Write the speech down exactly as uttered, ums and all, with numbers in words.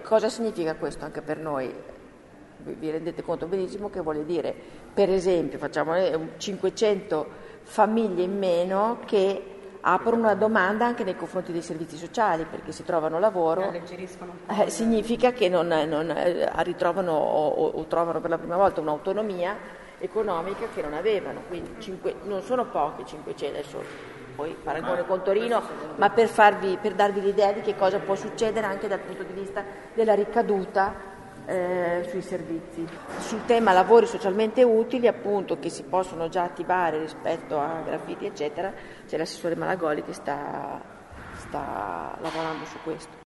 Cosa significa questo anche per noi? Vi rendete conto benissimo che vuole dire, per esempio, facciamo cinquecento famiglie in meno che aprono una domanda anche nei confronti dei servizi sociali, perché se trovano lavoro eh, significa che non, non eh, ritrovano o, o, o trovano per la prima volta un'autonomia economica che non avevano, quindi cinque, non sono pochi cinquecento, adesso poi paragone con Torino, ma per, farvi, per darvi l'idea di che cosa può succedere anche dal punto di vista della ricaduta Eh, sui servizi. Sul tema lavori socialmente utili, appunto, che si possono già attivare rispetto a graffiti eccetera, c'è l'assessore Malagoli che sta, sta lavorando su questo.